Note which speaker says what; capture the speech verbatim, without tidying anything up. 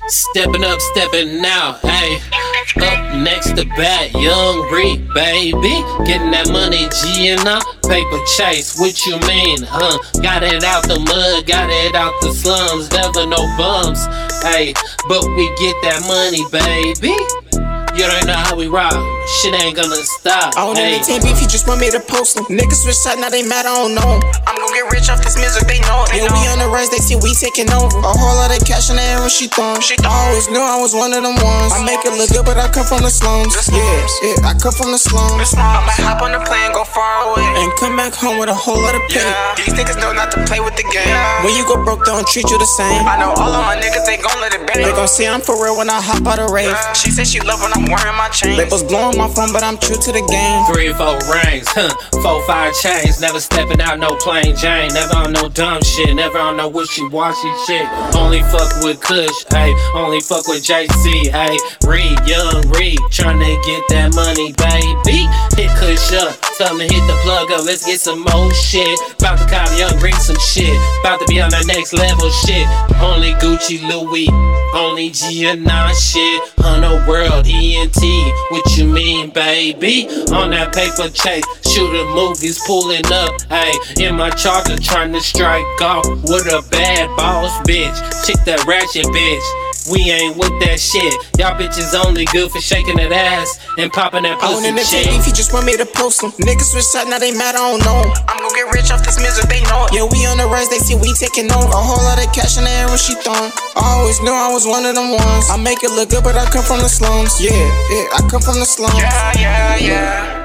Speaker 1: Stepping up, stepping out, ayy. Up next to bat, young Reek, baby. Getting that money, G and I, paper chase. What you mean, huh? Got it out the mud, got it out the slums. Never no bums, ayy. But we get that money, baby. You don't know how we rock, shit ain't gonna stop.
Speaker 2: I don't entertain beef, he just want me to post him. Niggas switch side, now they mad, I don't know. I'm gon' get rich off this music, they know. They yeah, know. We on the rise, they see we taking over. A whole lot of cash in the air when she throwin'. I always knew I was one of them ones. I make it look good, but I come from the slums. Yeah, yeah, I come from the slums.
Speaker 3: I'ma hop on the plane, go far away,
Speaker 2: and come back home with a whole lot of pay.
Speaker 3: Yeah. These niggas know not to play with the game. Yeah.
Speaker 2: When you go broke, they don't treat you the same.
Speaker 3: I know all of my niggas, they gon' let it bang.
Speaker 2: They gon' say I'm for real when I hop out of rave.
Speaker 3: Yeah. She said she love when I'm wearing my chain.
Speaker 2: Labels blowing my phone, but I'm true to the game.
Speaker 1: Three, four rings, huh? Four, five chains. Never stepping out no plain Jane. Never on no dumb shit. Never on no wishy-washy shit. Only fuck with Kush, ayy. Only fuck with J C, ayy. Reed, young Reed, tryna get that money, baby. Hit Kush up, tell me hit the plug up. Let's get some more shit. About to call young Reed some shit. About to be on that next level shit. Only Gucci, Louis, only G and I shit. On the world, E N T. What you mean, baby? On that paper chase, shooting movies, pulling up, ayy. In my charger, trying to strike off with a bad boss bitch. Chick that ratchet bitch. We ain't with that shit. Y'all bitches only good for shaking that ass and popping that pussy shit.
Speaker 2: If he just want me to post him. Niggas switch side, now they mad, I don't know.
Speaker 3: I'm gon' get rich off this music, they know.
Speaker 2: Yeah, we on the rise, they see we taking over. A whole lot of cash in the air when she throwin'. I always knew I was one of them ones. I make it look good, but I come from the slums. Yeah, yeah, I come from the slums.
Speaker 3: Yeah, yeah, yeah.